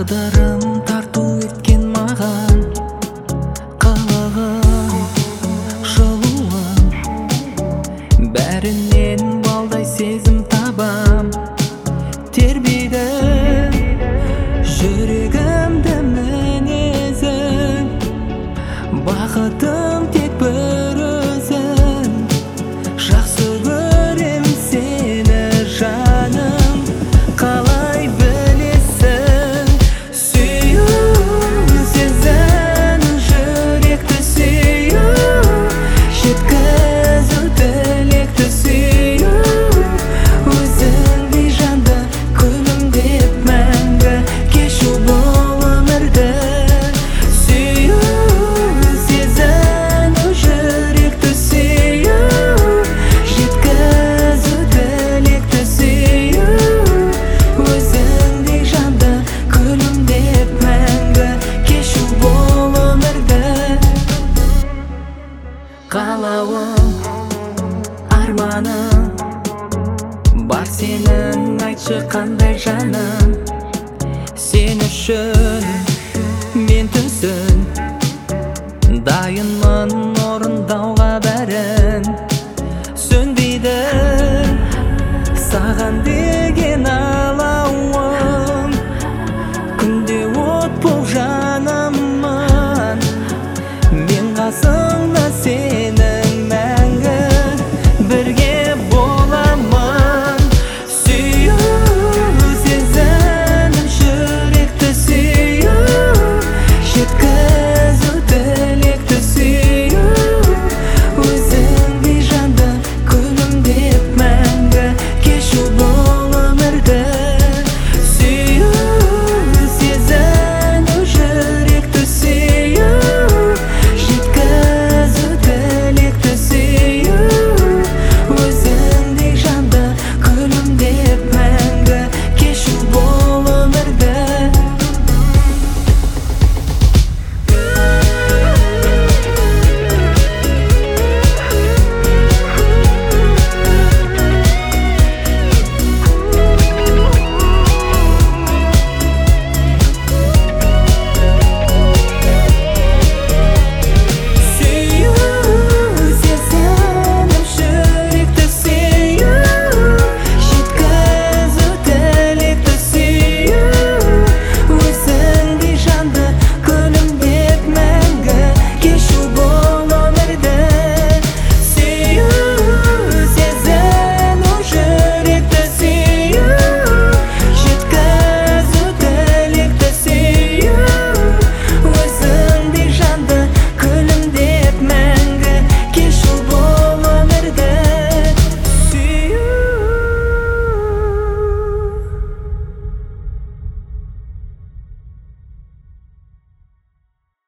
Тағдырым тарту еткен маған қылығым, жылуым, бәрінен балдай сезім табам. Тербейді жүрегімді мінезің, бақытым тек бір өзің. Жақсы көрем сені жаным, қалай білесің? Сүю сезін, жүректі сүю, жеткізу тілекті сүю. Өзіңдей жанды күлімдеп мәңгі кешу бұл өмірді. Сүю сезін, жүректі сүю, жеткізу тілекті сүю. Өзіңдей жанды күлімдеп мәңгі кешу бұл өмірді. Қалауым, арманым бар сенің, айтшы қандай жаным. Сен үшін мен түсін, дайынмын орындауға бәрін. Сөнбейді саған